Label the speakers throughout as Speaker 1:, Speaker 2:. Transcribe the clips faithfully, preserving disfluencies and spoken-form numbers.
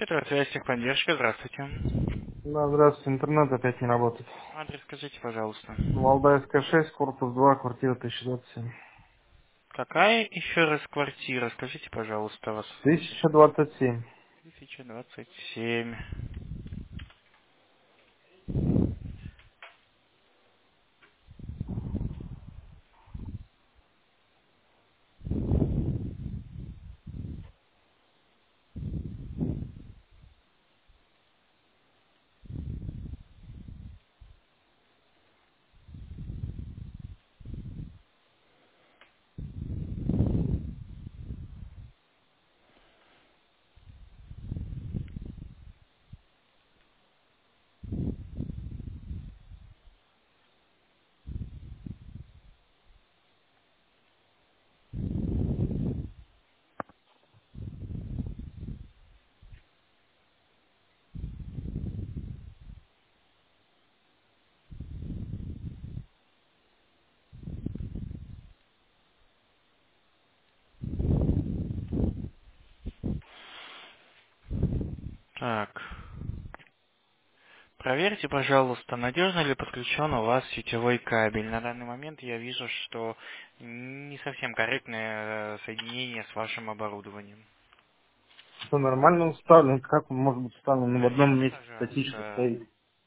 Speaker 1: Петр, связь техподдержка, здравствуйте.
Speaker 2: Да, здравствуйте, интернет опять не работает.
Speaker 1: Адрес скажите, пожалуйста.
Speaker 2: Валдайская шесть, корпус два, квартира тысяча двадцать семь.
Speaker 1: Какая еще раз квартира? Скажите, пожалуйста, вас.
Speaker 2: тысяча двадцать семь.
Speaker 1: тысяча двадцать семь. Так. Проверьте, пожалуйста, надежно ли подключен у вас сетевой кабель. На данный момент я вижу, что не совсем корректное э, соединение с вашим оборудованием.
Speaker 2: Что нормально уставлен? Как он может быть уставлен? Ну, в одном
Speaker 1: Проверьте,
Speaker 2: месте статично
Speaker 1: пожалуйста.
Speaker 2: стоит.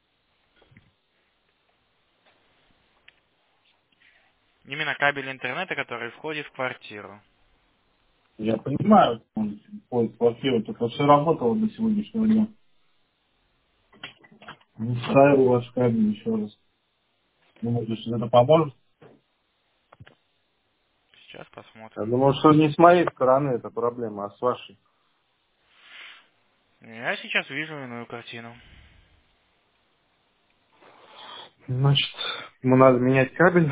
Speaker 1: Именно кабель интернета, который входит в квартиру.
Speaker 2: Я понимаю, он входит в квартиру, только все работало до сегодняшнего дня. Не ставил ваш кабель еще раз. Думаете, что это поможет?
Speaker 1: Сейчас
Speaker 2: Я
Speaker 1: посмотрим.
Speaker 2: думаю, что не с моей стороны эта проблема, а с вашей.
Speaker 1: Я сейчас вижу иную картину.
Speaker 2: Значит, ему надо менять кабель.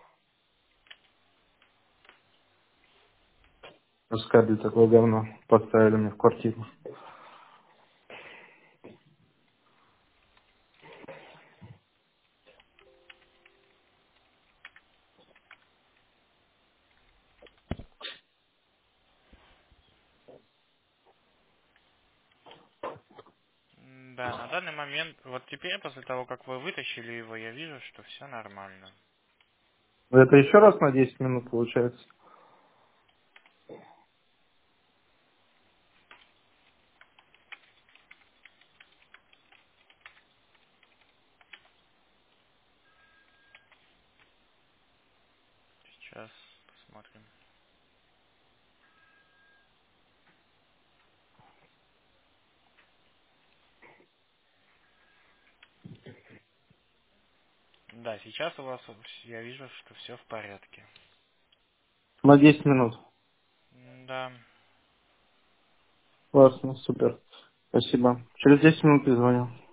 Speaker 2: Раз кабель такое говно поставили мне в квартиру.
Speaker 1: М, Да, на данный момент, вот теперь, после того, как вы вытащили его, я вижу, что все нормально.
Speaker 2: Это еще раз на десять минут получается.
Speaker 1: Сейчас посмотрим. Да, сейчас у вас, я вижу, что все в порядке.
Speaker 2: На десять минут.
Speaker 1: М, Да,
Speaker 2: Классно, супер. Спасибо. Через десять минут перезвоню.